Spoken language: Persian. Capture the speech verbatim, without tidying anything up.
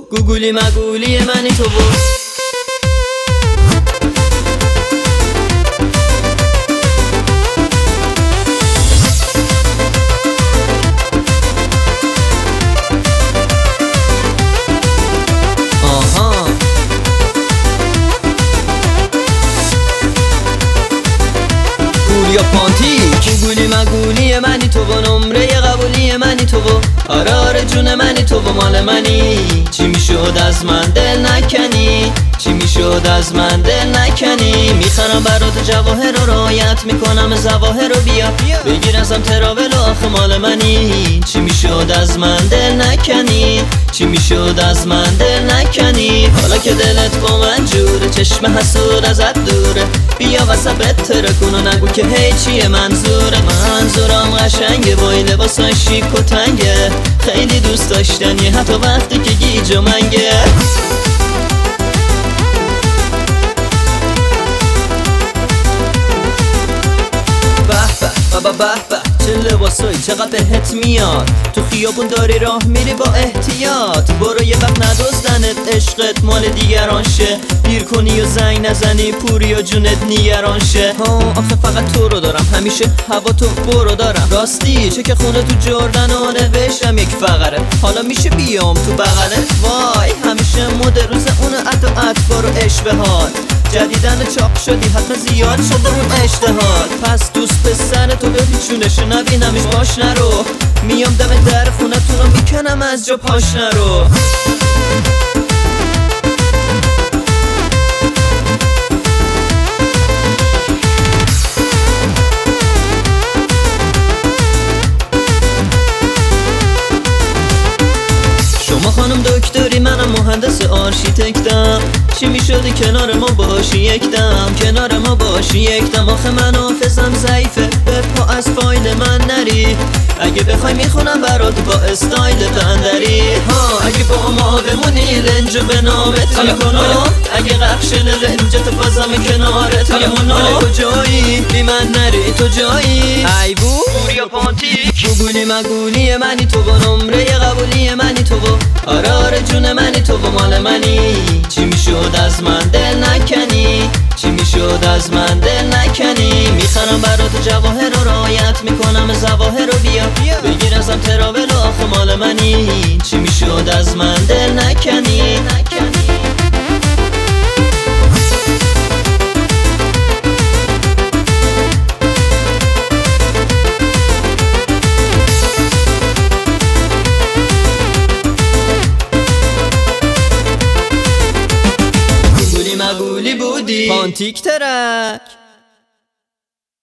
گوگولی مگولی منی تو و یا پانتیک گوگولی مگولی منی تو و نمره قبولی منی تو و آره آره جون منی تو و مال منی. چی میشد از من دل نکنی، چی میشد از من دل نکنی. میخرم برات جواهر رو رعایت میکنم زواهر رو بیا بگیر ازم تراول و آخه مال منی. چی میشد از من دل نکنی، چی میشد از من دل نکنی. حالا که دلت با من جوره چشم حسود ازت دوره بیا واسه بتره کن و نگو که هی چیه منظوره. منظورم قشنگه وای لباسای شیک و تنگه خیلی دوست داشتنی حتی وقتی که گیج و منگه. به به به به چه لباسایی چقدر بهت میاد. تو خیابون داری راه میری با احتیاط برو یه وقت ندزدنت عشقت مال دیگران شه. دیر کنی و زنگ نزنی پوری و جونت نیگران شه. ها آخه فقط تو رو دارم همیشه هوا تو برو دارم. راستی چه که خونه تو جردن و نوشتم یک فقره حالا میشه بیام تو بغلت. وای همیشه مد روز اون عطا اطفار و اشبهات جدیدن چاق شدی حتما زیاد شده اون اشتهات. پس دوست پسر تو بپیچونش نبینمش باش نرو میام دم در خونه تو رو میکنم از جا پاش نرو. شما خانم دکتری منم مهندس آرشیتکتم. چی میشدی کنار ما باشی یکدم کنار ما باشی یکدم. آخه من حافظم ضعیفه به پا از فایل من نری اگه بخوای میخونم برات با استایل بندری. ها اگه با ما بمونی لنجو به نامت میکنم اگه قفشن لنجت بازم کنارت میمونم. کجایی بی من نری تو جایی ای بو یا پانتیک گوگولی مگولی منی تو و نمره قبولی منی تو و آره آره جون منی تو و مال منی. چی میشد از من دل نکنی، چی میشد از من دل نکنی. میخرم برات جواهر رو رعایت میکنم زواهر رو بیا بگیر ازم تراول و آخه مال منی. چی میشد از من دل نکنی. مگولی بودی پانتیک ترک